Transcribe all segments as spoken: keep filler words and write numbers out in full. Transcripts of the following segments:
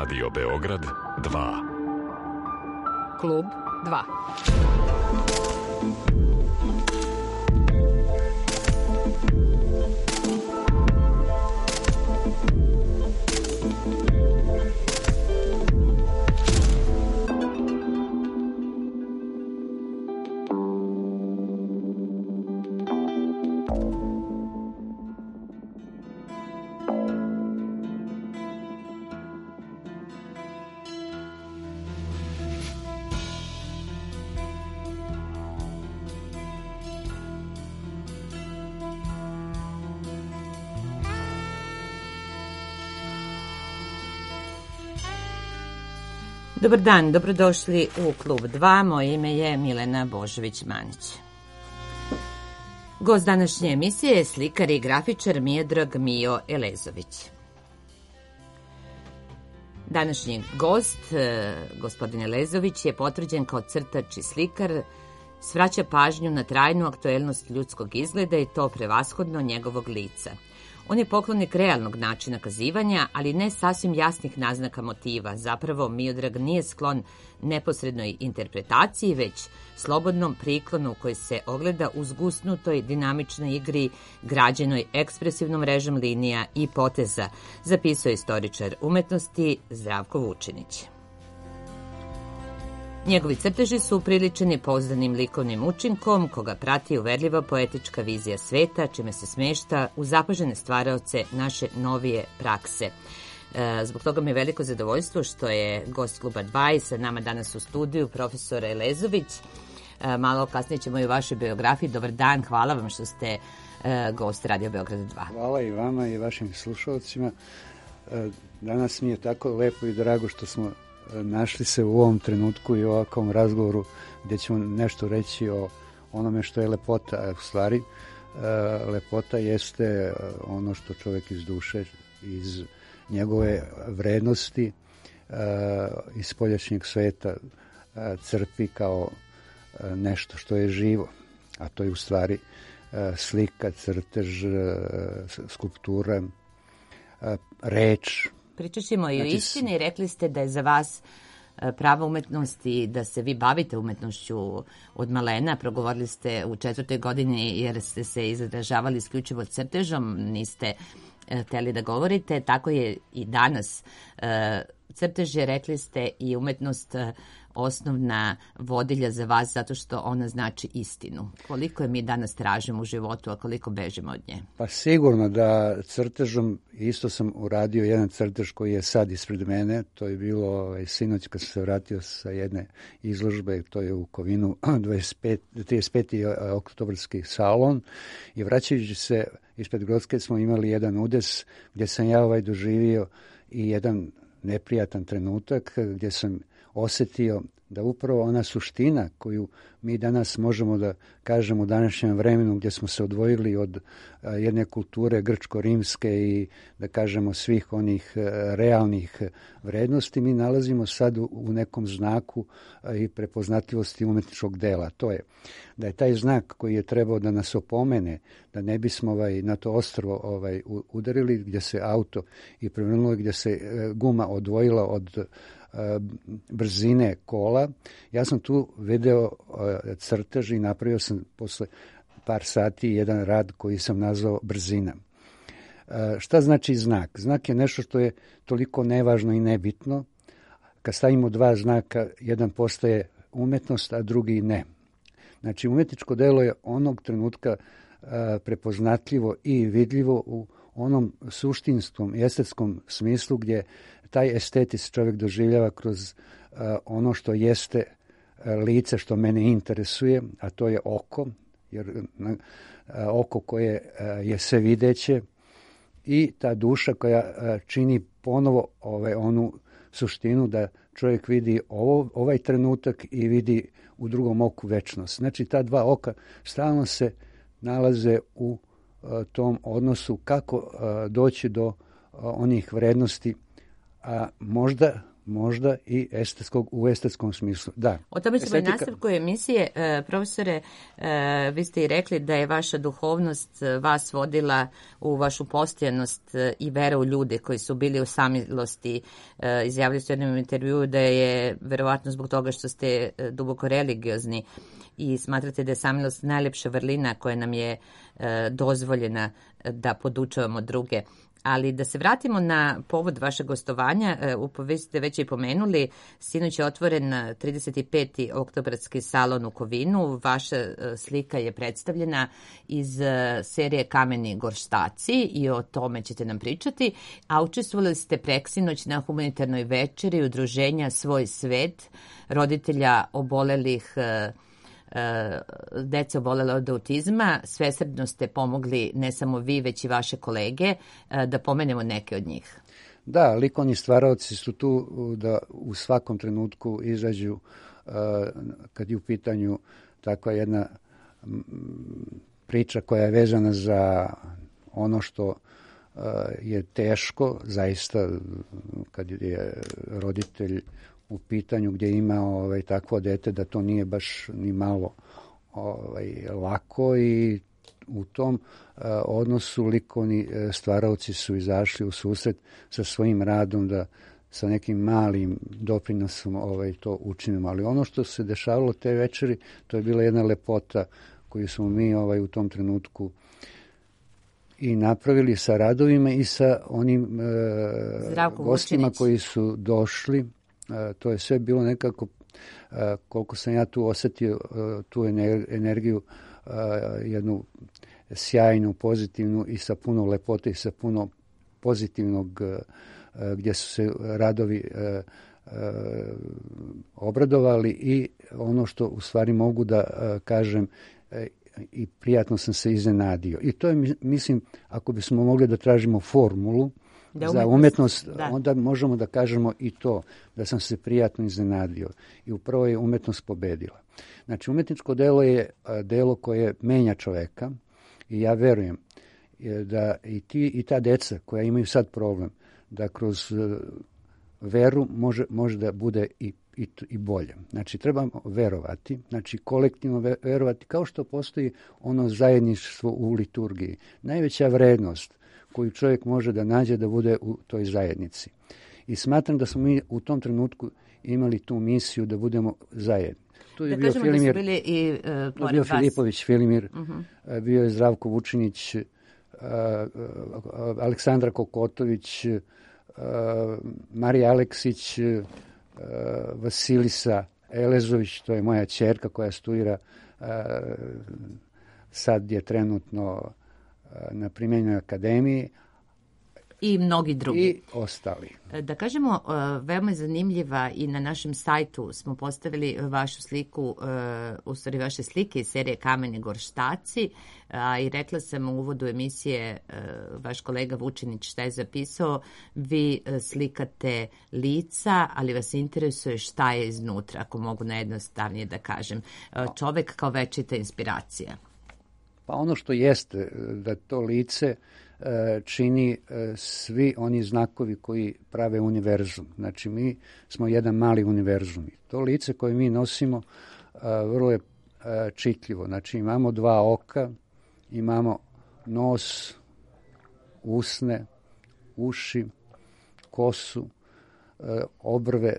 Radio Beograd dva. Klub dva. Dobar dan, dobrodošli u Klub dva. Moje ime je Milena Božović-Manić. Gost današnje emisije je slikar i grafičar Miodrag Mio Elezović. Današnji gost, gospodin Elezović, je potvrđen kao crtač i slikar, svraća pažnju na trajnu aktuelnost ljudskog izgleda i to prevashodno njegovog lica. On je poklonik realnog načina kazivanja, ali ne sasvim jasnih naznaka motiva. Zapravo, Miodrag nije sklon neposrednoj interpretaciji, već slobodnom priklonu koji se ogleda u zgusnutoj dinamičnoj igri građenoj ekspresivnom mrežom linija i poteza, zapisao istoričar umetnosti Zdravko Vučinić. Njegovi crteži su upriličeni pouzdanim likovnim učinkom, koga prati uverljiva poetička vizija sveta, čime se smešta u zapažene stvaraoce naše novije prakse. E, zbog toga mi je veliko zadovoljstvo što je gost Kluba dva i sa nama danas u studiju profesor Elezović. E, malo kasnije ćemo i u vašoj biografiji. Dobar dan, hvala vam što ste e, gost Radio Beograd dva. Hvala i vama i vašim slušalcima. E, danas mi je tako lepo i drago što smo našli se u ovom trenutku i u ovakvom razgovoru gdje ćemo nešto reći o onome što je lepota. U stvari, lepota jeste ono što čovjek iz duše, iz njegove vrednosti, iz spoljašnjeg sveta crpi kao nešto što je živo. A to je u stvari slika, crtež, skulptura, reč. Pričat ćemo i o Znači, istini. Rekli ste da je za vas prava umetnost i da se vi bavite umetnošću od malena. Progovorili ste u četvrtoj godini jer ste se izražavali isključivo crtežom, niste hteli da govorite. Tako je i danas. Crtež je, rekli ste, i umetnost osnovna vodilja za vas zato što ona znači istinu. Koliko je mi danas tražimo u životu, a koliko bežimo od nje? Pa sigurno da crtežom, isto sam uradio jedan crtež koji je sad ispred mene, to je bilo ovaj, sinoć kad sam se vratio sa jedne izložbe, to je u Kovinu dvadeset pet, trideset peti oktobarski salon, i vraćajući se ispred Grodske smo imali jedan udes gdje sam ja ovaj doživio i jedan neprijatan trenutak gdje sam osjetio da upravo ona suština koju mi danas možemo da kažemo u današnjem vremenu gdje smo se odvojili od jedne kulture grčko-rimske i da kažemo svih onih realnih vrednosti, mi nalazimo sad u nekom znaku i prepoznatljivosti umetničkog dela. To je da je taj znak koji je trebao da nas opomene, da ne bismo ovaj, na to ostrvo ovaj, udarili, gdje se auto i prevrnulo, gdje se guma odvojila od brzine kola. Ja sam tu video crtež i napravio sam posle par sati jedan rad koji sam nazvao brzina. Šta znači znak? Znak je nešto što je toliko nevažno i nebitno. Kad stavimo dva znaka, jedan postaje umetnost, a drugi ne. Znači, umetničko delo je onog trenutka prepoznatljivo i vidljivo u onom suštinskom i estetskom smislu gdje taj estetis čovjek doživljava kroz uh, ono što jeste uh, lice što mene interesuje, a to je oko, jer uh, oko koje uh, je sve videće, i ta duša koja uh, čini ponovo ove, onu suštinu da čovjek vidi ovo, ovaj trenutak i vidi u drugom oku večnost. Znači, ta dva oka stalno se nalaze u uh, tom odnosu kako uh, doći do uh, onih vrednosti, a možda možda i estetskog, u estetskom smislu. Da. O tome ćemo Estetika... i nastavku emisije. E, profesore, e, vi ste i rekli da je vaša duhovnost vas vodila u vašu postojanost i vera u ljude koji su bili u samilosti. E, izjavili ste u jednom intervjuu da je verovatno zbog toga što ste duboko religiozni i smatrate da je samilost najlepša vrlina koja nam je e, dozvoljena da podučavamo druge. Ali da se vratimo na povod vašeg gostovanja, vi ste već i pomenuli, sinoć je otvoren trideset peti oktobarski salon u Kovinu, vaša slika je predstavljena iz serije Kameni gorštaci i o tome ćete nam pričati, a učestvovali ste preksinoć na humanitarnoj večeri udruženja Svoj svet, roditelja obolelih dece obolela od autizma. Svesrdno ste pomogli ne samo vi, već i vaše kolege, da pomenemo neke od njih. Da, likovni stvaraoci su tu da u svakom trenutku izađu kad je u pitanju takva jedna priča koja je vezana za ono što je teško, zaista kad je roditelj u pitanju gdje ima ovaj, takvo dete da to nije baš ni malo ovaj, lako i u tom uh, odnosu likovni uh, stvaraoci su izašli u susret sa svojim radom da sa nekim malim doprinosom ovaj, to učinimo. Ali ono što se dešavalo te večeri, to je bila jedna lepota koju smo mi ovaj, u tom trenutku i napravili sa radovima i sa onim uh, gostima Vučinić. Koji su došli. Uh, to je sve bilo nekako, uh, koliko sam ja tu osjetio, uh, tu energiju, uh, jednu sjajnu, pozitivnu i sa puno lepote i sa puno pozitivnog, uh, gdje su se radovi uh, uh, obradovali i ono što u stvari mogu da uh, kažem uh, i prijatno sam se iznenadio. I to je, mislim, ako bismo mogli da tražimo formulu Da umetnost, za umetnost, da. Onda možemo da kažemo i to, da sam se prijatno iznenadio. I upravo je umetnost pobedila. Znači, umetničko delo je delo koje menja čoveka i ja verujem da i, ti, i ta deca koja imaju sad problem, da kroz veru može, može da bude i, i, i bolje. Znači, trebamo verovati, znači kolektivno verovati, kao što postoji ono zajedništvo u liturgiji. Najveća vrednost koju čovjek može da nađe da bude u toj zajednici. I smatram da smo mi u tom trenutku imali tu misiju da budemo zajedni. Tu je da bio kažemo Filimir, da su bili i uh, pored bio vas. Filipović Filimir, Uh-huh. bio je Zdravko Vučinić, uh, Aleksandra Kokotović, uh, Marija Aleksić, uh, Vasilisa Elezović, to je moja ćerka koja studira, uh, sad je trenutno na Primenjenoj akademiji i mnogi drugi. I ostali. Da kažemo, veoma je zanimljiva i na našem sajtu smo postavili vašu sliku, u stvari vaše slike iz serije Kameni gorštaci, i rekla sam u uvodu emisije, vaš kolega Vučinić šta je zapisao, vi slikate lica, ali vas interesuje šta je iznutra, ako mogu najjednostavnije da kažem. Čovek kao večita inspiracija. Pa ono što jeste, da to lice čini svi oni znakovi koji prave univerzum. Znači, mi smo jedan mali univerzum. To lice koje mi nosimo vrlo je čitljivo. Znači, imamo dva oka, imamo nos, usne, uši, kosu, obrve,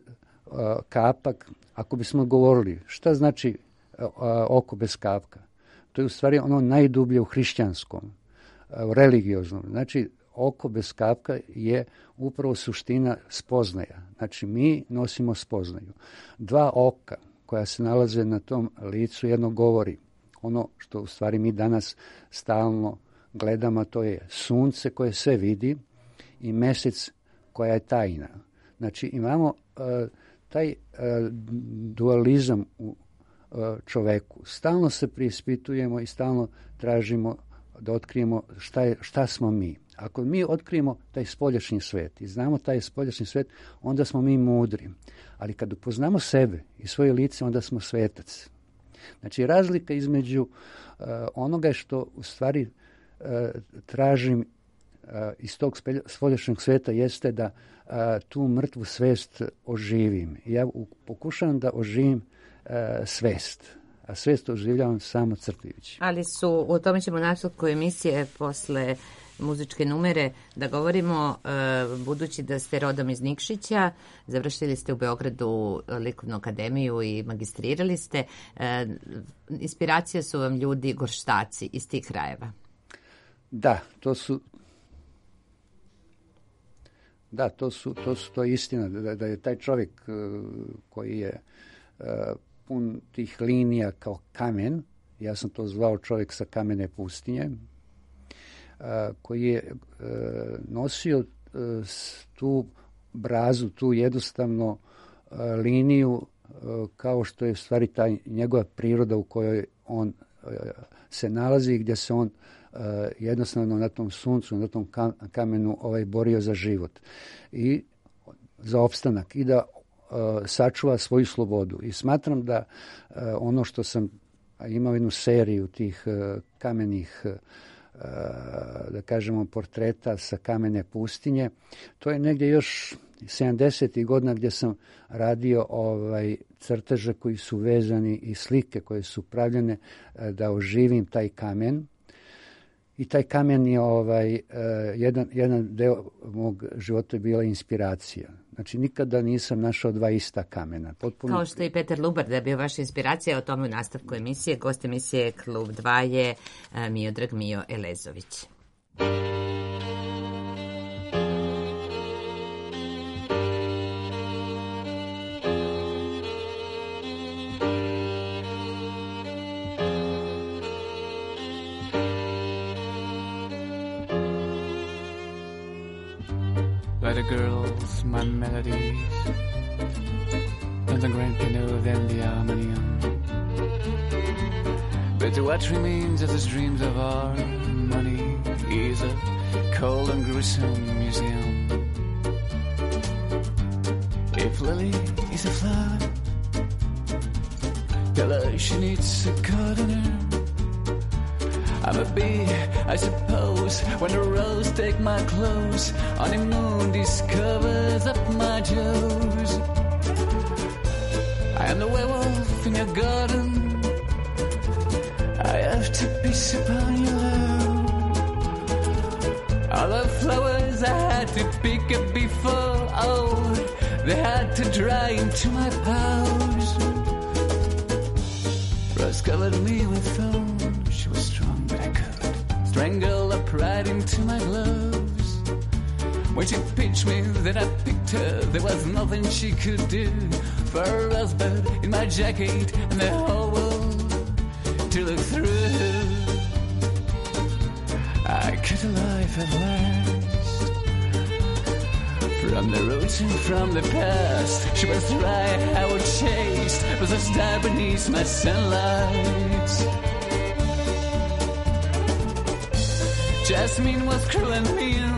kapak. Ako bismo govorili šta znači oko bez kapka, to je u stvari ono najdublje u hrišćanskom, u religioznom. Znači, oko bez kapka je upravo suština spoznaja. Znači, mi nosimo spoznaju. Dva oka koja se nalaze na tom licu jedno govori. Ono što u stvari mi danas stalno gledamo, to je sunce koje sve vidi i mesec koja je tajna. Znači, imamo uh, taj uh, dualizam u čoveku. Stalno se preispitujemo i stalno tražimo da otkrijemo šta, je, šta smo mi. Ako mi otkrijemo taj spoljašnji svet i znamo taj spoljašnji svet, onda smo mi mudri. Ali kad upoznamo sebe i svoje lice, onda smo svetac. Znači, razlika između uh, onoga što u stvari uh, tražim iz tog spoljašnjeg sveta jeste da a, tu mrtvu svest oživim. Ja u, pokušavam da oživim a, svest, a svest oživljavam samo crtajući. Ali su, o tome ćemo nastavku emisije posle muzičke numere da govorimo, e, budući da ste rodom iz Nikšića, završili ste u Beogradu likovnu akademiju i magistrirali ste, e, inspiracija su vam ljudi gorštaci iz tih krajeva. Da, to su da, to su, to su to je istina, da, da je taj čovjek koji je uh, pun tih linija kao kamen, ja sam to zvao čovjek sa kamene pustinje, uh, koji je uh, nosio uh, tu brazu, tu jednostavno uh, liniju uh, kao što je u stvari ta njegova priroda u kojoj on uh, se nalazi, gdje se on Uh, jednostavno na tom suncu, na tom kamenu ovaj borio za život i za opstanak i da uh, sačuva svoju slobodu. I smatram da uh, ono što sam imao jednu seriju tih uh, kamenih uh, da kažemo portreta sa kamene pustinje, to je negdje još sedamdesetih godina gdje sam radio ovaj crteže koji su vezani i slike koje su pravljene uh, da oživim taj kamen. I taj kamen je ovaj, uh, jedan, jedan deo mog života je bila inspiracija. Znači, nikada nisam našao dva ista kamena. Potpuno... Kao što je i Petar Lubar da je bio vaša inspiracija, o tome u nastavku emisije. Gost emisije Klub dva je uh, Miodrag Mio Elezović. The girls, my melodies, and the grand piano, then the harmonium. But what remains of these dreams of our money is a cold and gruesome museum. If Lily is a flower, tell her she needs a gardener. I'm a bee, I suppose, when the rose take my clothes, honeymoon discovers up my jaws. I am the werewolf in your garden, I have to piss upon your love. All the flowers I had to pick up before, oh, they had to dry into my pouch. Rose covered me with thorns, she was strong. Strangle up right into my gloves. When she pitched me, then I picked her. There was nothing she could do for a rosebud in my jacket and the whole world to look through. I cut a life at last from the roots and from the past. She was right, I would chase, was a star beneath my sunlight. Jasmine was cruel and mean,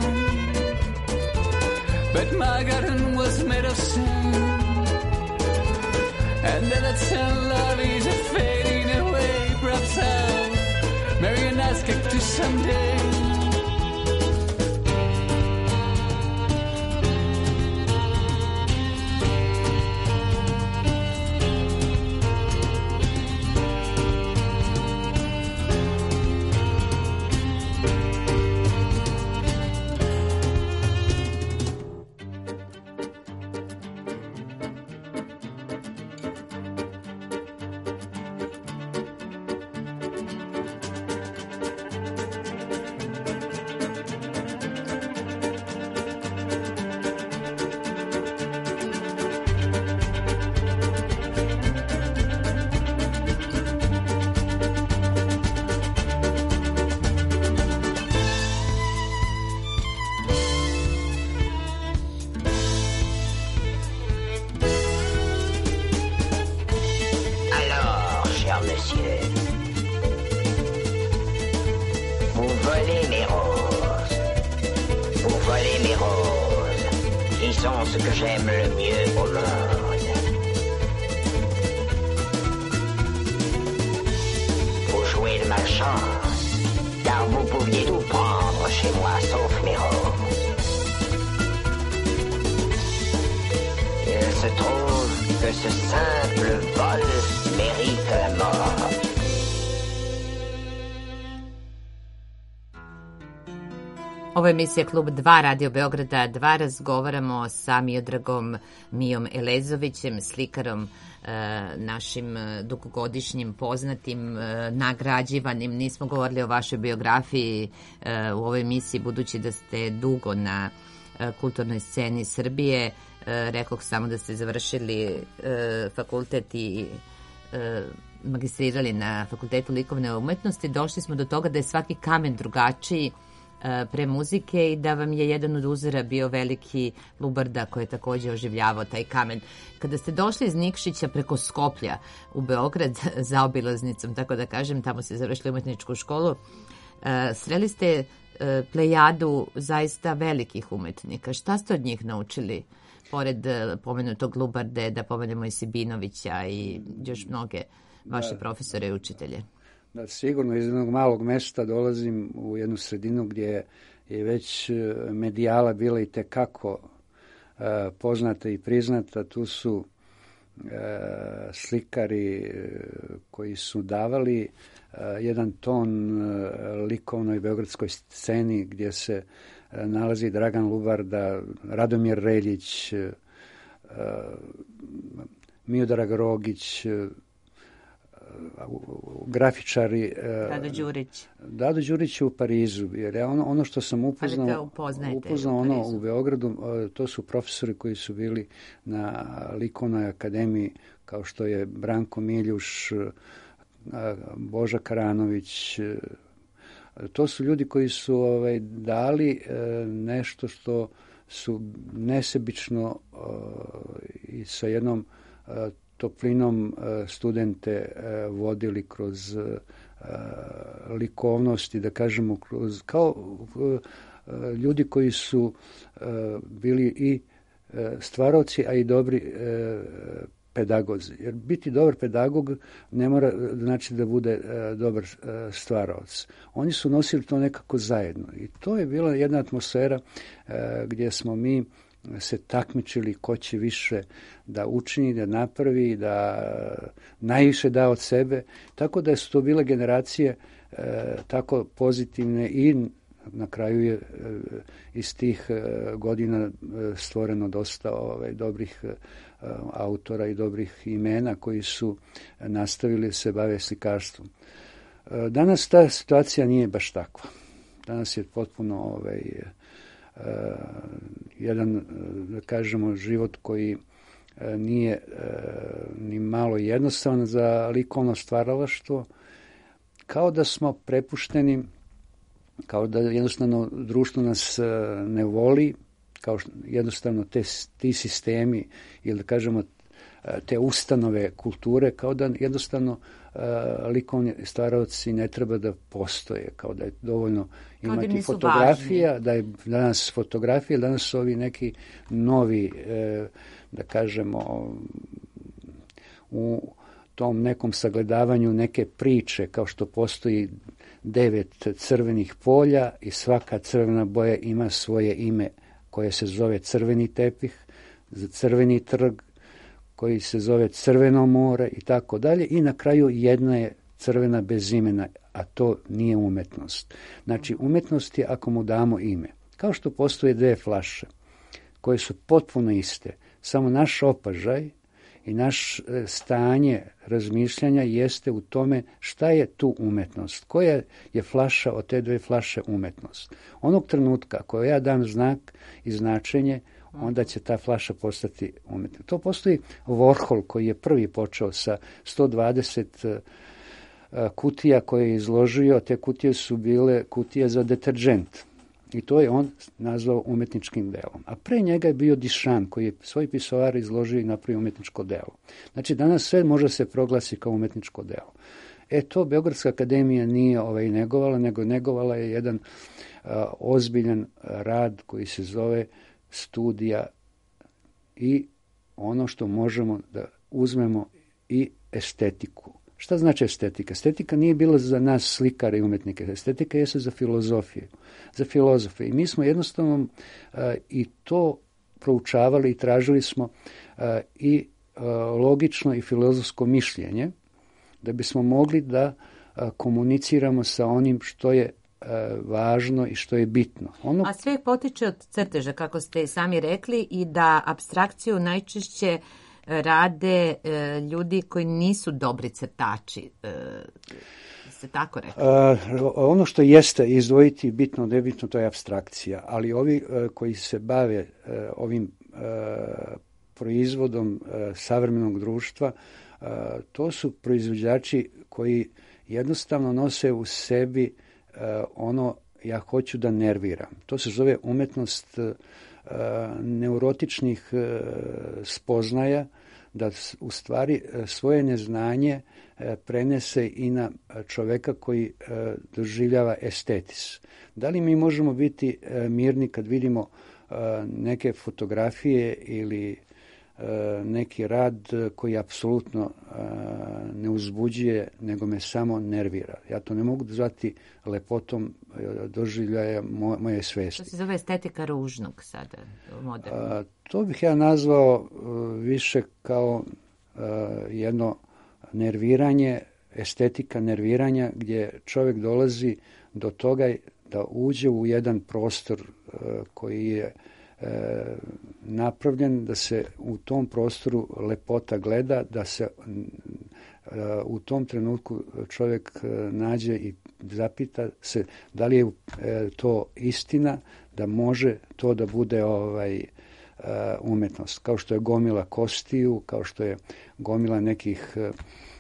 but my garden was made of sand. And then that sunlight is fading away. Perhaps I'll marry an ice cactus someday. Ce que j'aime le mieux au monde. Vous jouez de malchance, car vous pouviez tout prendre chez moi sauf mes roses. ce simple vol mérite la mort. Ovo je emisija Klub dva Radio Beograda dva. Razgovaramo sa Miodragom Mijom Elezovićem, slikarom, našim dugogodišnjim poznatim, nagrađivanim. Nismo govorili o vašoj biografiji u ovoj emisiji, budući da ste dugo na kulturnoj sceni Srbije. Rekoh samo da ste završili fakultet i magistrirali na Fakultetu likovne umetnosti. Došli smo do toga da je svaki kamen drugačiji pre muzike i da vam je jedan od uzora bio veliki Lubarda koji je također oživljavao taj kamen. Kada ste došli iz Nikšića preko Skoplja u Beograd za obilaznicom, tako da kažem, tamo ste završili umetničku školu, sreli ste plejadu zaista velikih umetnika. Šta ste od njih naučili? Pored pomenutog Lubarde, da pomenemo i Sibinovića i još mnoge vaše profesore i učitelje. Da, sigurno iz jednog malog mesta dolazim u jednu sredinu gdje je već medijala bila i tekako uh, poznata i priznata. Tu su uh, slikari uh, koji su davali uh, jedan ton uh, likovnoj beogradskoj sceni gdje se uh, nalazi Dragan Lubarda, Radomir Reljić, uh, Miodrag Rogić, uh, grafičari. Dado Đurić. Dado Đurić je u Parizu, jer je ono, ono što sam upoznao, upoznao ono u Beogradu, to su profesori koji su bili na likovnoj akademiji, kao što je Branko Miljuš, Boža Karanović. To su ljudi koji su ovaj, dali nešto što su nesebično i sa jednom toplinom studente vodili kroz likovnosti, da kažemo, kroz, kao ljudi koji su bili i stvaraoci, a i dobri pedagozi. Jer biti dobar pedagog ne mora znači da bude dobar stvaraoc. Oni su nosili to nekako zajedno. I to je bila jedna atmosfera gdje smo mi se takmičili ko će više da učini, da napravi, da najviše da od sebe. Tako da su to bile generacije e, tako pozitivne i na kraju je e, iz tih e, godina stvoreno dosta ovaj, dobrih e, autora i dobrih imena koji su nastavili se bave slikarstvom. E, danas ta situacija nije baš takva. Danas je potpuno ovaj, Uh, jedan, da kažemo, život koji uh, nije uh, ni malo jednostavan za likovno stvaralaštvo, kao da smo prepušteni, kao da jednostavno društvo nas uh, ne voli, kao što jednostavno te, ti sistemi ili da kažemo te ustanove kulture, kao da jednostavno uh, likovni stvaraoci ne treba da postoje, kao da je dovoljno imati fotografija, važni. Da je danas fotografija, danas su ovi neki novi, uh, da kažemo, u tom nekom sagledavanju neke priče, kao što postoji devet crvenih polja i svaka crvena boja ima svoje ime koje se zove crveni tepih, crveni trg, koji se zove Crveno more i tako dalje, i na kraju jedna je crvena bez imena, a to nije umetnost. Znači, umetnost je ako mu damo ime. Kao što postoje dve flaše, koje su potpuno iste, samo naš opažaj i naš stanje razmišljanja jeste u tome šta je tu umetnost, koja je flaša od te dve flaše umetnost. Onog trenutka ako ja dam znak i značenje, onda će ta flaša postati umetna. To postoji Warhol koji je prvi počeo sa sto dvadeset kutija koje je izložio. Te kutije su bile kutije za deterdžent. I to je on nazvao umetničkim delom. A pre njega je bio Duchamp koji je svoj pisoar izložio i napravio umetničko delo. Znači danas sve može se proglasi kao umetničko delo. E to Beogradska akademija nije ovaj negovala, nego negovala je jedan a, ozbiljan rad koji se zove studija i ono što možemo da uzmemo i estetiku. Šta znači estetika? Estetika nije bila za nas slikare i umetnike. Estetika jeste za filozofiju. Za filozofe. I mi smo jednostavno uh, i to proučavali i tražili smo uh, i logično i filozofsko mišljenje da bismo mogli da komuniciramo sa onim što je važno i što je bitno. Ono... A sve potiče od crteža, kako ste sami rekli, i da apstrakciju najčešće rade e, ljudi koji nisu dobri crtači. E, ste tako rekli? A, ono što jeste izdvojiti bitno, nebitno, to je apstrakcija, ali ovi e, koji se bave e, ovim e, proizvodom e, savremenog društva, e, to su proizvođači koji jednostavno nose u sebi uh, ono ja hoću da nerviram. To se zove umetnost uh, neurotičnih uh, spoznaja, da u stvari uh, svoje neznanje uh, prenese i na čoveka koji uh, doživljava estetis. Da li mi možemo biti uh, mirni kad vidimo uh, neke fotografije ili neki rad koji apsolutno ne uzbuđuje, nego me samo nervira. Ja to ne mogu zvati lepotom doživljaja moje svesti. To se zove estetika ružnog sada, moderno. A, to bih ja nazvao više kao a, jedno nerviranje, estetika nerviranja, gdje čovjek dolazi do toga da uđe u jedan prostor a, koji je E, napravljen da se u tom prostoru lepota gleda, da se e, u tom trenutku čovjek e, nađe i zapita se da li je e, to istina, da može to da bude ovaj e, umetnost. Kao što je gomila kostiju, kao što je gomila nekih e,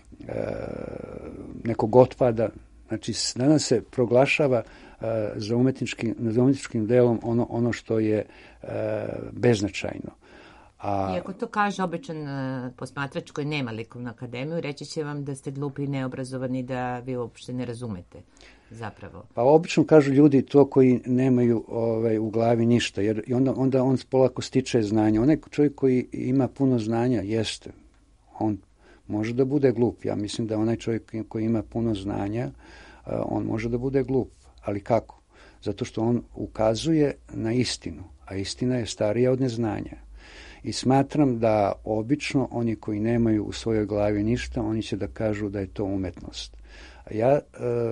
nekog otpada. Znači, danas se proglašava uh, za, umetnički, za umetničkim delom ono, ono što je uh, beznačajno. A, iako to kaže običan uh, posmatrač koji nema likovnu akademiju, reći će vam da ste glupi i neobrazovani, da vi uopšte ne razumete zapravo. Pa obično kažu ljudi to koji nemaju ovaj, u glavi ništa, jer i onda, onda on polako stiče znanje. Onaj čovjek koji ima puno znanja, jeste, on može da bude glup. Ja mislim da onaj čovjek koji ima puno znanja, on može da bude glup. Ali kako? Zato što on ukazuje na istinu, a istina je starija od neznanja. I smatram da obično oni koji nemaju u svojoj glavi ništa, oni će da kažu da je to umetnost. Ja e,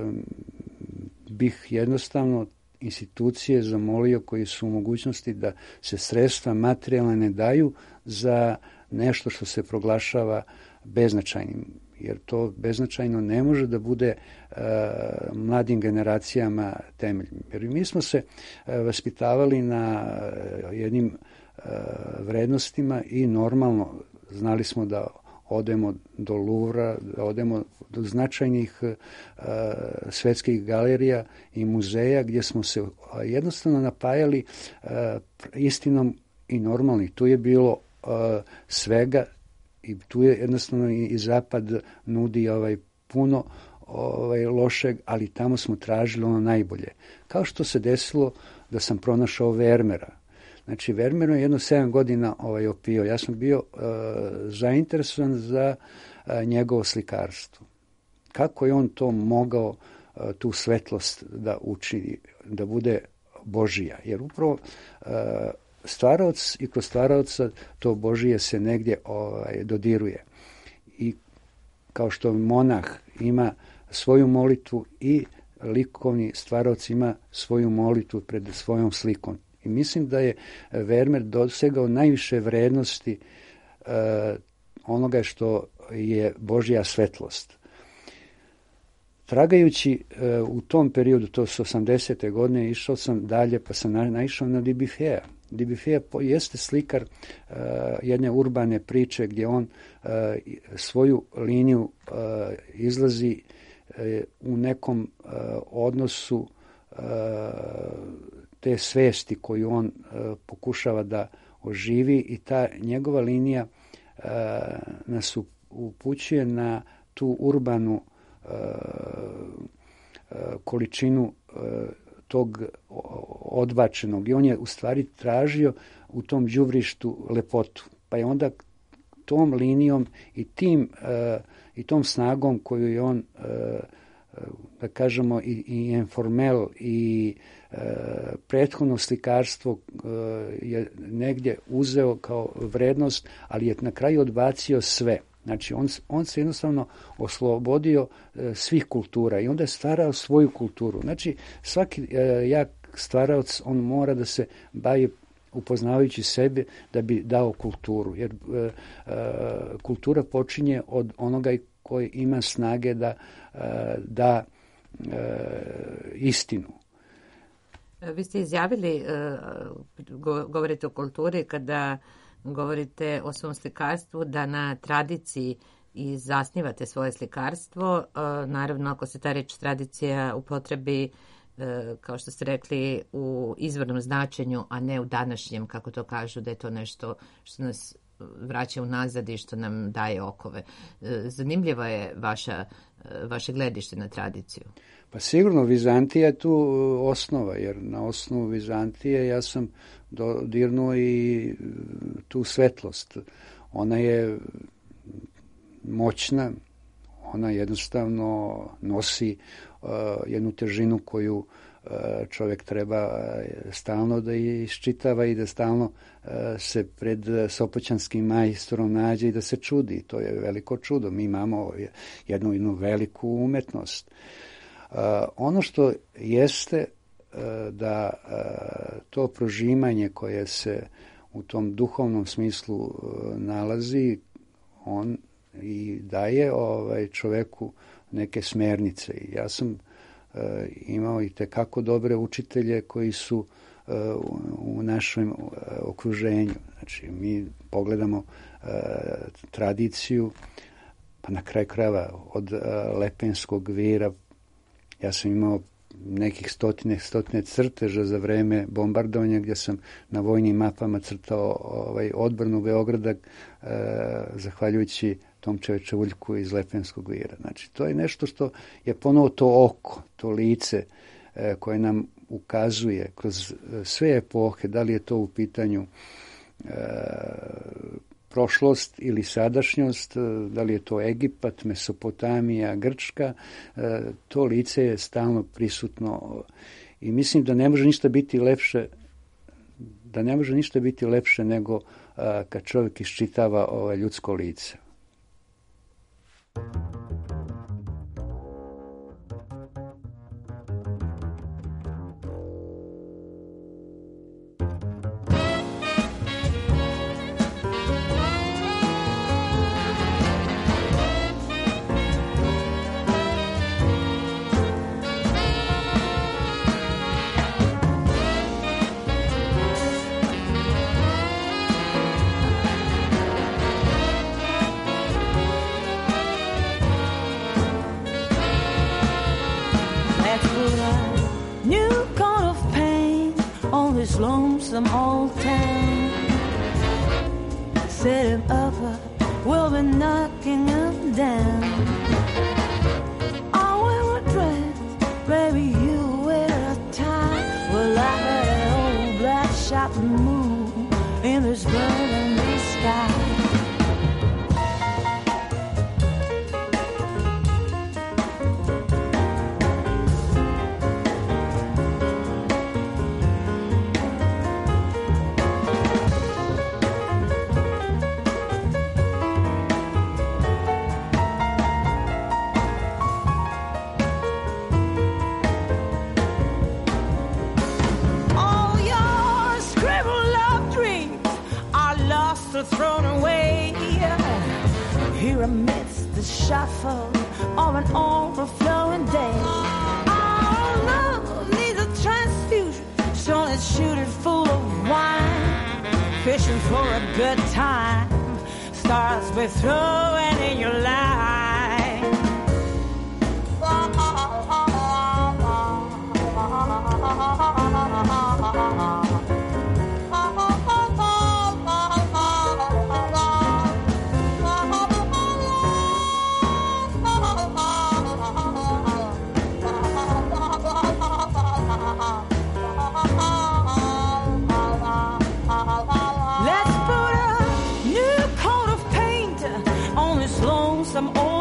bih jednostavno institucije zamolio koji su u mogućnosti da se sredstva materijalne ne daju za nešto što se proglašava beznačajnim, jer to beznačajno ne može da bude uh, mladim generacijama temelj. Jer mi smo se uh, vaspitavali na uh, jednim uh, vrednostima i normalno znali smo da odemo do Luvra, da odemo do značajnih uh, svetskih galerija i muzeja gdje smo se uh, jednostavno napajali uh, istinom i normalni. Tu je bilo uh, svega. I tu je jednostavno i, i zapad nudi ovaj puno ovaj lošeg, ali tamo smo tražili ono najbolje. Kao što se desilo da sam pronašao Vermeera. Znači, Vermeer je jedno sedam godina ovaj opio. Ja sam bio uh, zainteresovan za uh, njegovo slikarstvo. Kako je on to mogao, uh, tu svetlost da učini, da bude Božija. Jer upravo uh, stvaraoc i kroz stvaraoca to Božije se negdje ovaj, dodiruje. I kao što monah ima svoju molitvu i likovni stvaraoc ima svoju molitvu pred svojom slikom. I mislim da je Vermeer dosegao najviše vrednosti uh, onoga što je Božja svetlost. Tragajući uh, u tom periodu, to su osamdesete godine, išao sam dalje pa sam na, naišao na Dubuffeta. Dubuffet jeste slikar uh, jedne urbane priče gdje on uh, svoju liniju uh, izlazi uh, u nekom uh, odnosu uh, te svesti koju on uh, pokušava da oživi i ta njegova linija uh, nas upućuje na tu urbanu uh, uh, količinu uh, tog odbačenog i on je u stvari tražio u tom đubrištu lepotu. Pa je onda tom linijom i tim uh, i tom snagom koju je on uh, da kažemo, i, i informel i e, prethodno slikarstvo e, je negdje uzeo kao vrednost, ali je na kraju odbacio sve. Znači, on, on se jednostavno oslobodio e, svih kultura i onda je stvarao svoju kulturu. Znači, svaki e, jak stvaraoc, on mora da se bavi upoznavajući sebe da bi dao kulturu. Jer e, e, kultura počinje od onoga koji ima snage da e, da e, istinu. Vi ste izjavili, e, govorite o kulturi, kada govorite o svom slikarstvu, da na tradiciji i zasnivate svoje slikarstvo. E, naravno, ako se ta reč tradicija upotrebi, e, kao što ste rekli, u izvornom značenju, a ne u današnjem, kako to kažu, da je to nešto što nas vraća unazad i što nam daje okove. E, zanimljivo je vaša, vaše gledište na tradiciju. Pa sigurno, Vizantija je tu osnova, jer na osnovu Vizantije ja sam dodirnuo i tu svetlost. Ona je moćna, ona jednostavno nosi uh, jednu težinu koju uh, čovjek treba stalno da iščitava i da stalno uh, se pred Sopoćanskim majstorom nađe i da se čudi. To je veliko čudo. Mi imamo jednu, jednu veliku umetnost. Uh, ono što jeste uh, da uh, to prožimanje koje se u tom duhovnom smislu uh, nalazi, on i daje ovaj čoveku neke smernice. I ja sam uh, imao i tekako dobre učitelje koji su uh, u, u našem uh, okruženju. Znači, mi pogledamo uh, tradiciju, pa na kraju krajeva od uh, Lepenskog vira. Ja sam imao nekih stotine, stotine crteža za vreme bombardovanja gdje sam na vojnim mapama crtao ovaj, odbranu Beograda e, zahvaljujući tom Čevuljku iz Lepenskog vira. Znači, to je nešto što je ponovo to oko, to lice e, koje nam ukazuje kroz sve epohe, da li je to u pitanju e, prošlost ili sadašnjost, da li je to Egipat, Mesopotamija, Grčka, to lice je stalno prisutno i mislim da ne može ništa biti lepše, da ne može ništa biti lepše nego kad čovjek iščitava ovo ljudsko lice. Lonesome old town, set him up, we'll be knocking him down. I wear a dress, baby, you wear a tie. Well, I got an old black shopping moon in this burgundy sky. Thrown away here amidst the shuffle of an overflowing day. Our love needs a transfusion, so let's shoot it full of wine. Fishing for a good time starts with throwing in your line. Some old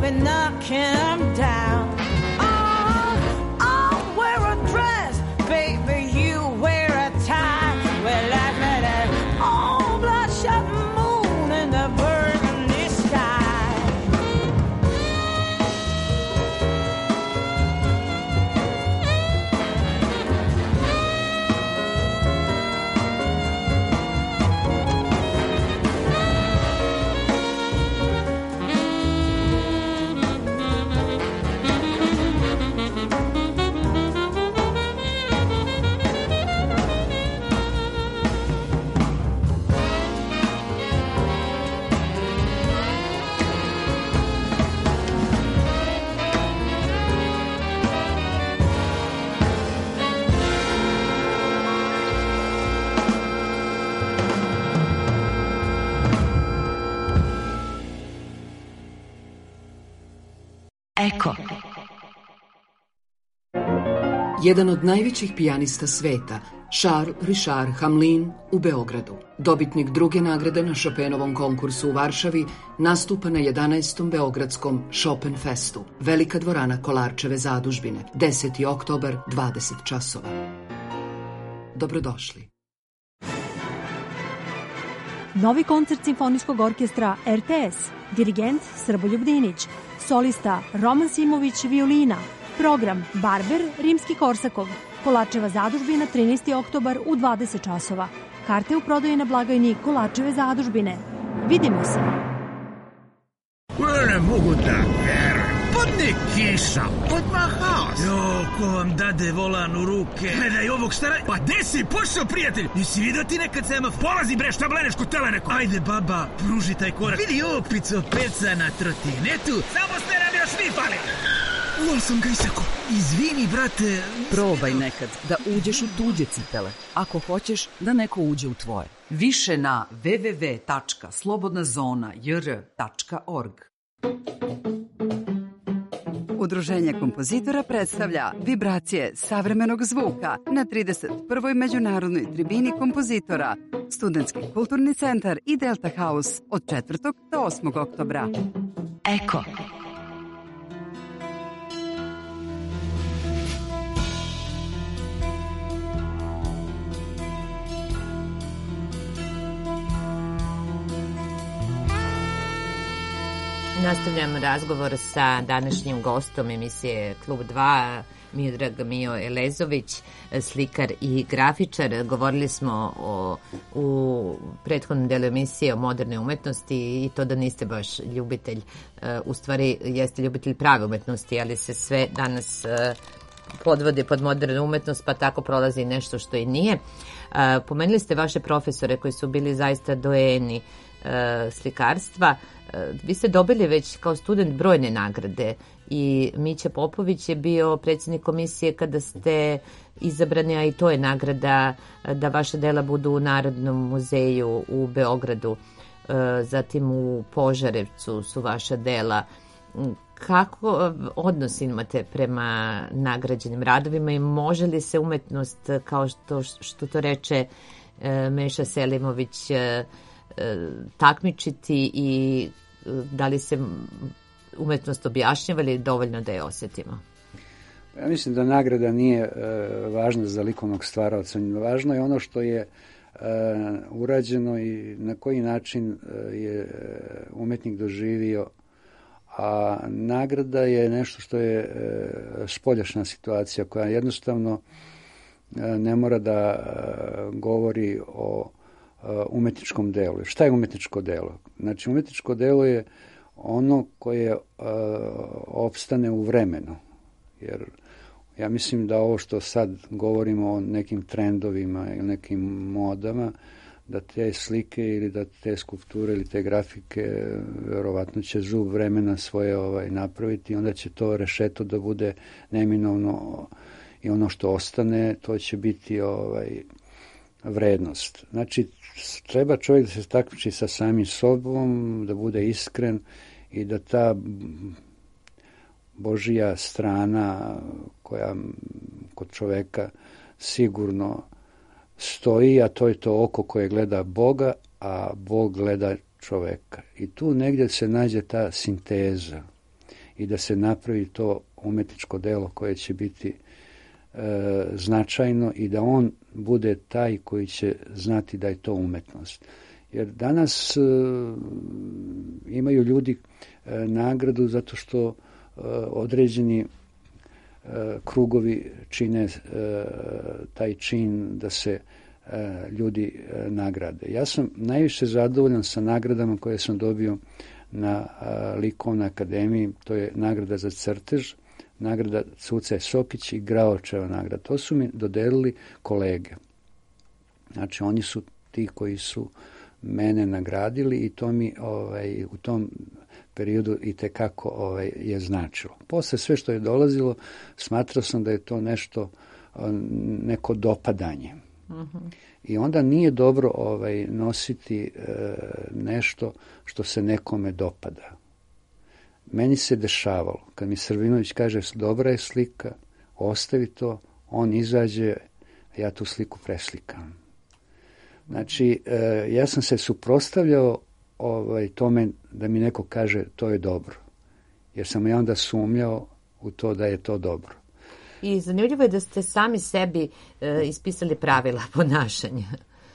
be knocking them down. Oh, I'll wear a dress, baby, you wear a tie. Well, I met an all bloodshot moon in the burgundy sky. Eko. Jedan od najvećih pijanista sveta, Charles Richard Hamelin u Beogradu. Dobitnik druge nagrade na Chopinovom konkursu u Varšavi nastupa na jedanaestom Beogradskom Chopin Festu. Velika dvorana Kolarčeve zadužbine, deseti oktobar, dvadeset časova. Dobrodošli. Novi koncert Simfonijskog orkestra R T S, dirigent Srboljub Dinić, solista Roman Simović violina, program Barber Rimski-Korsakov, Kolarčeva zadužbina trinaesti oktobar u dvadeset časova. Karte u prodaji na blagajni Kolarčeve zadužbine. Vidimo se! Ne mogu da verujem. Padne kiša, odmah haos. Jo, ko vam dade volan u ruke? Gledaj ovog stara... Pa gde si pošao, prijatelj? Nisi vidio ti nekad semafor? Polazi bre, šta bleneš kod tele neko? Ajde, baba, pruži taj korak. Vidi opico peca na trotinetu. Samo ste nam još vi pali. Uval sam ga isako. Izvini, brate. Probaj nekad da uđeš u tuđe cipele, ako hoćeš da neko uđe u tvoje. Više na w w w tačka slobodna zona j r tačka org. Udruženje kompozitora predstavlja vibracije savremenog zvuka na trideset prvoj međunarodnoj tribini kompozitora, Studentski kulturni centar i Delta House od četvrtog do osmog oktobra. Eko. Nastavljam razgovor sa današnjim gostom emisije Klub dva, Miodrag Mio Elezović, slikar i grafičar. Govorili smo o, u prethodnom delu emisije o modernoj umetnosti i to da niste baš ljubitelj, u stvari jeste ljubitelj prave umetnosti, ali se sve danas podvode pod modernu umetnost, pa tako prolazi nešto što i nije. Pomenuli ste vaše profesore koji su bili zaista doeni slikarstva. Vi ste dobili već kao student brojne nagrade i Mića Popović je bio predsjednik komisije kada ste izabrani, a i to je nagrada da vaša dela budu u Narodnom muzeju u Beogradu, zatim u Požarevcu su vaša dela. Kako odnos imate prema nagrađenim radovima i može li se umetnost, kao što, što to reče Meša Selimović, takmičiti i da li se umetnost objašnjava ili dovoljno da je osjetimo? Ja mislim da nagrada nije e, važna za likovnog stvaraoca. Važno je ono što je e, urađeno i na koji način je umetnik doživio, a nagrada je nešto što je e, spoljašnja situacija koja jednostavno e, ne mora da e, govori o umetničkom delu. Šta je umetničko delo? Znači, umetničko delo je ono koje uh, opstane u vremenu. Jer ja mislim da ovo što sad govorimo o nekim trendovima ili nekim modama, da te slike ili da te skulpture ili te grafike verovatno će zub vremena svoje ovaj, napraviti i onda će to rešeto da bude neminovno i ono što ostane, to će biti ovaj, vrednost. Znači, treba čovjek da se takmiči sa samim sobom, da bude iskren i da ta Božija strana koja kod čoveka sigurno stoji, a to je to oko koje gleda Boga, a Bog gleda čoveka. I tu negdje se nađe ta sinteza. i da se napravi to umetničko delo koje će biti e, značajno i da on bude taj koji će znati da je to umetnost. Jer danas e, imaju ljudi e, nagradu zato što e, određeni e, krugovi čine e, taj čin da se e, ljudi e, nagrade. Ja sam najviše zadovoljan sa nagradama koje sam dobio na a, Likovnoj akademiji. To je nagrada za crtež, nagrada Cuce Sokić i Graočeva nagrada. To su mi dodelili kolege. Znači, oni su ti koji su mene nagradili i to mi ovaj, u tom periodu i tekako ovaj, je značilo. Posle sve što je dolazilo, smatrao sam da je to nešto, neko dopadanje. Uh-huh. I onda nije dobro ovaj, nositi e, nešto što se nekome dopada. Meni se dešavalo, kad mi Srbinović kaže dobra je slika, ostavi to, on izađe, ja tu sliku preslikam. Znači, e, ja sam se suprotstavljao ovaj, tome da mi neko kaže to je dobro. Jer sam ja onda sumnjao u to da je to dobro. I zanimljivo je da ste sami sebi e, ispisali pravila ponašanja.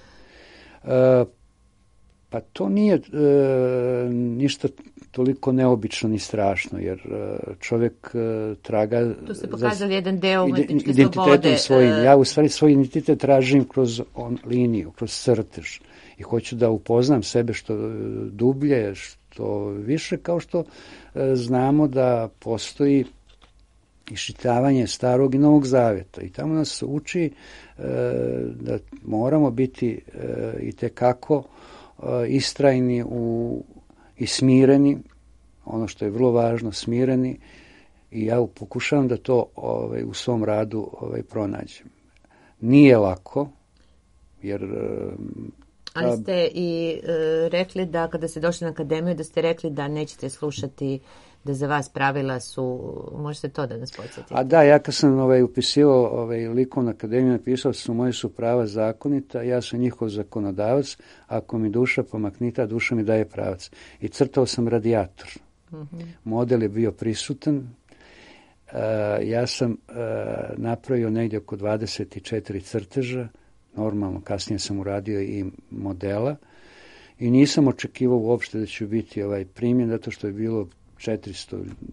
E, pa to nije e, ništa toliko neobično ni strašno, jer e, čovjek e, traga... Tu ste pokazali jedan deo umetničke identitetom slobode. Svojim. Ja u stvari svoj identitet tražim kroz on, liniju, kroz crtež. I hoću da upoznam sebe što dublje, što više, kao što e, znamo da postoji iščitavanje Starog i Novog Zaveta. I tamo nas uči e, da moramo biti e, i tekako e, istrajni u, i smireni, ono što je vrlo važno, smireni, i ja pokušavam da to ovaj, u svom radu ovaj, pronađem. Nije lako, jer... E, Ali ste i e, rekli da kada ste došli na akademiju, da ste rekli da nećete slušati, da za vas pravila su, možete to da nas podsjetite? A da, ja kad sam ovaj, upisivao ovaj, Likovnu akademiju, napisao su moje su prava zakonita, ja sam njihov zakonodavac, ako mi duša pomaknita, duša mi daje pravac. I crtao sam radijator. Uh-huh. Model je bio prisutan. Uh, ja sam uh, napravio negdje oko dvadeset četiri crteža, normalno, kasnije sam uradio i modela i nisam očekivao uopšte da ću biti ovaj primjen, zato što je bilo četiristo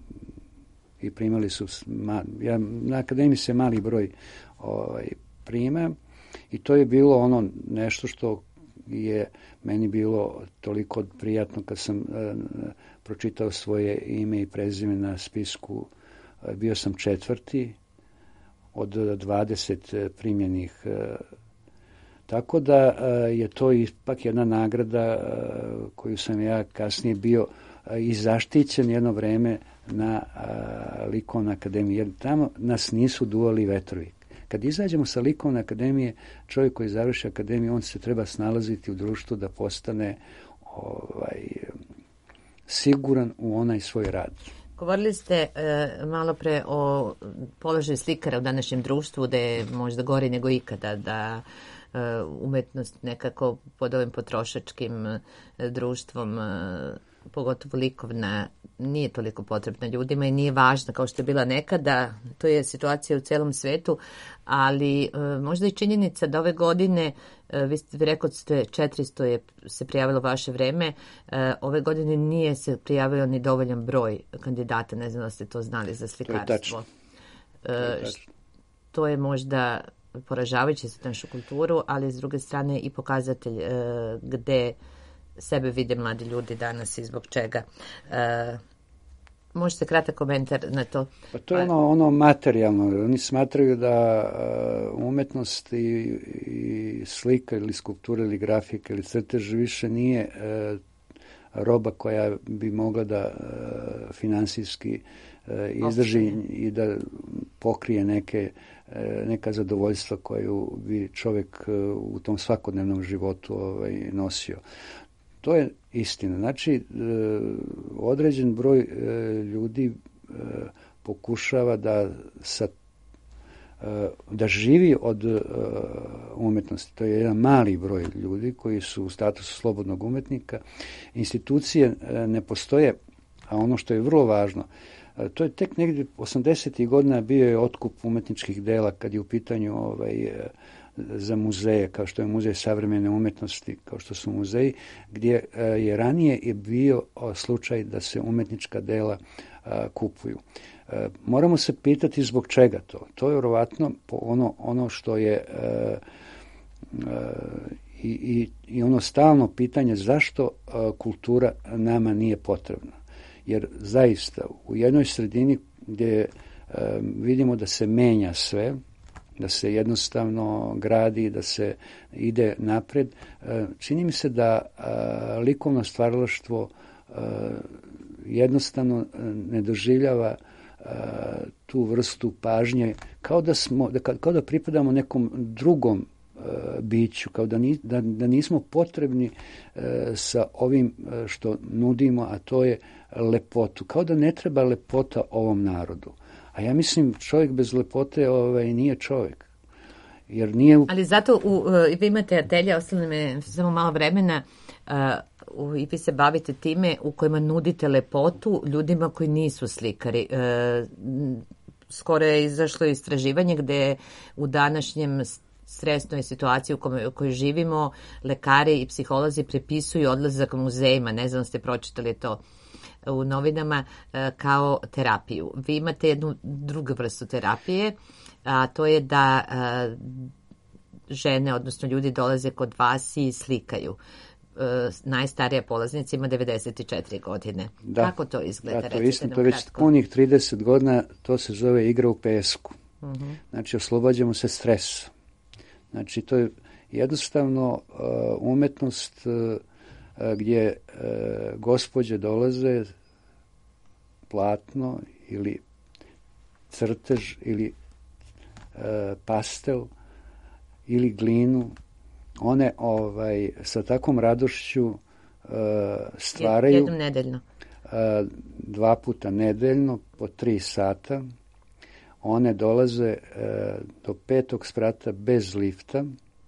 i primali su, ja, na akademiji se mali broj ovaj, prima i to je bilo ono nešto što je meni bilo toliko prijatno kad sam eh, pročitao svoje ime i prezime na spisku. Eh, bio sam četvrti od dvadeset primljenih eh, tako da je to ipak jedna nagrada koju sam ja kasnije bio i zaštićen jedno vreme na Likovnoj akademiji, jer tamo nas nisu duvali vetrovi. Kad izađemo sa Likovne akademije, čovjek koji završi akademiju, on se treba snalaziti u društvu da postane ovaj, siguran u onaj svoj rad. Govorili ste e, malo pre o položaju slikara u današnjem društvu, da je možda gori nego ikada, da umetnost nekako pod ovim potrošačkim društvom, pogotovo likovna, nije toliko potrebna ljudima i nije važna kao što je bila nekada. To je situacija u celom svetu, ali možda i činjenica da ove godine, vi ste rekao ste četiristo je se prijavilo vaše vreme, ove godine nije se prijavio ni dovoljan broj kandidata, ne znam da ste to znali za slikarstvo. To je tačno. To je, tačno. To je možda poražavajuće za našu kulturu, ali s druge strane i pokazatelj e, gde sebe vide mladi ljudi danas i zbog čega. E, možete kratak komentar na to? Pa to je ono, ono materijalno. Oni smatraju da uh, umetnost i, i slika ili skulptura ili grafika ili crtež više nije uh, roba koja bi mogla da uh, finansijski uh, izdrži okay. i da pokrije neke neka zadovoljstva koju bi čovjek u tom svakodnevnom životu ovaj, nosio. To je istina. Znači, određen broj ljudi pokušava da, sa, da živi od umetnosti. To je jedan mali broj ljudi koji su u statusu slobodnog umetnika. Institucije ne postoje A ono što je vrlo važno, to je tek negdje osamdesetih godina bio je otkup umetničkih dela kad je u pitanju ovaj, za muzeje, kao što je Muzej savremene umjetnosti, kao što su muzeji, gdje je ranije je bio slučaj da se umetnička dela a, kupuju. A, moramo se pitati zbog čega to. To je vjerovatno ono, ono što je a, a, i, i, i ono stalno pitanje zašto a, kultura nama nije potrebna. Jer zaista u jednoj sredini gdje e, vidimo da se menja sve, da se jednostavno gradi, da se ide napred, e, čini mi se da e, likovno stvaralaštvo e, jednostavno ne doživljava e, tu vrstu pažnje kao da, smo, da, kao da pripadamo nekom drugom biću, kao da, ni, da, da nismo potrebni e, sa ovim što nudimo, a to je lepotu. Kao da ne treba lepota ovom narodu. A ja mislim čovjek bez lepote ovaj, nije čovjek. Jer nije... Ali zato u, vi imate atelje, ostalo me samo malo vremena, uh, i vi se bavite time u kojima nudite lepotu ljudima koji nisu slikari. Uh, skoro je izašlo istraživanje gde u današnjem stresnoj situaciji u kojoj, u kojoj živimo, lekari i psiholozi prepisuju odlazak u muzejima, ne znam ste pročitali to u novinama, kao terapiju. Vi imate jednu drugu vrstu terapije, a to je da a, žene, odnosno ljudi dolaze kod vas i slikaju. A, najstarija polaznica ima devedeset četiri godine. Da. Kako to izgleda? Da, to je isto, to već punih trideset godina, to se zove igra u pesku. Uh-huh. Znači, oslobađamo se stresa. Znači, to je jednostavno uh, umetnost uh, gdje uh, gospođe dolaze, platno ili crtež ili uh, pastel ili glinu. One ovaj, sa takvom radošću uh, stvaraju jednom nedeljno. Uh, dva puta nedeljno po tri sata. One dolaze e, do petog sprata bez lifta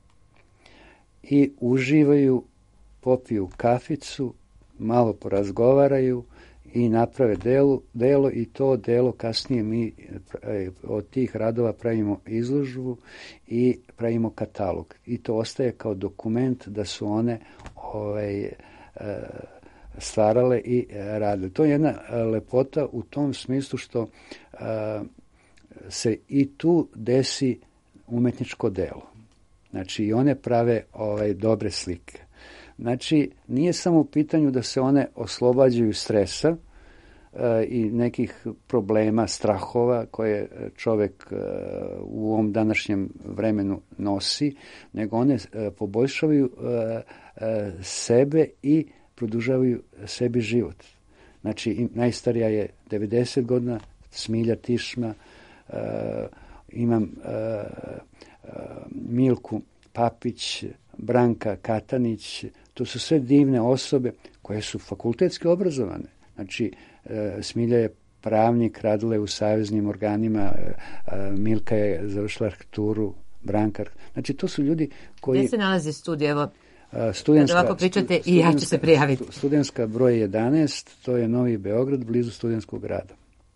i uživaju, popiju kaficu, malo porazgovaraju i naprave delu, delo i to delo kasnije mi e, od tih radova pravimo izložbu i pravimo katalog. I to ostaje kao dokument da su one ovaj, e, stvarale i radile. To je jedna lepota u tom smislu što e, se i tu desi umetničko delo. Znači, i one prave ovaj, dobre slike. Znači, nije samo u pitanju da se one oslobađaju stresa e, i nekih problema, strahova koje čovjek e, u ovom današnjem vremenu nosi, nego one e, poboljšavaju e, e, sebe i produžavaju sebi život. Znači, najstarija je devedeset godina, Smilja Tišma, Uh, imam uh, uh, Milku Papić, Branka Katanić, to su sve divne osobe koje su fakultetski obrazovane. Znači, uh, Smilja je pravnik, radila je u saveznim organima, uh, Milka je završila arhitekturu, Branka. Znači, to su ljudi koji... Gdje se nalazi studij? Evo, uh, studentska, ovako pričate i ja ću se prijaviti. Studentska broj jedanaest, to je Novi Beograd, blizu Studentskog grada.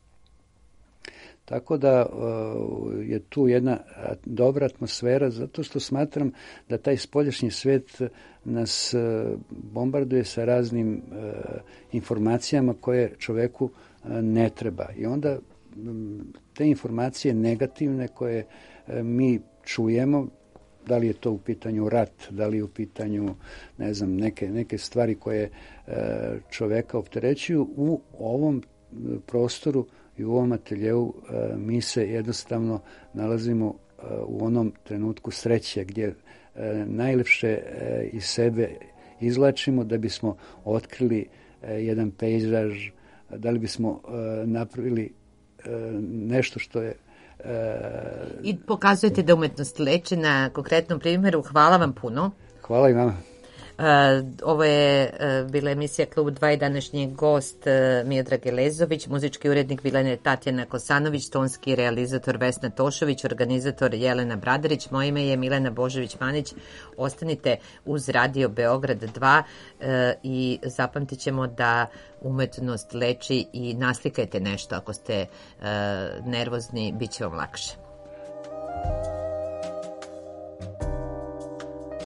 Tako da uh, je tu jedna dobra atmosfera, zato što smatram da taj spoljašnji svet nas uh, bombarduje sa raznim uh, informacijama koje čoveku uh, ne treba. I onda um, te informacije negativne koje uh, mi čujemo, da li je to u pitanju rat, da li je u pitanju, ne znam, neke, neke stvari koje uh, čoveka opterećuju, u ovom prostoru i u ovom ateljeu e, mi se jednostavno nalazimo e, u onom trenutku sreće gdje e, najlepše e, iz sebe izvlačimo da bismo otkrili e, jedan pejzaž, da li bismo e, napravili e, nešto što je... E, I pokazujete da umetnost leči na konkretnom primjeru. Hvala vam puno. Hvala i vama. Ovo je bila emisija Klub dva i današnji gost Miodrag Elezović, muzički urednik bila je Tatjana Kosanović, tonski realizator Vesna Tošović, organizator Jelena Bradarić. Moje ime je Milena Božović-Manić. Ostanite uz Radio Beograd dva i zapamtit ćemo da umetnost leči i naslikajte nešto ako ste nervozni, bit će vam lakše.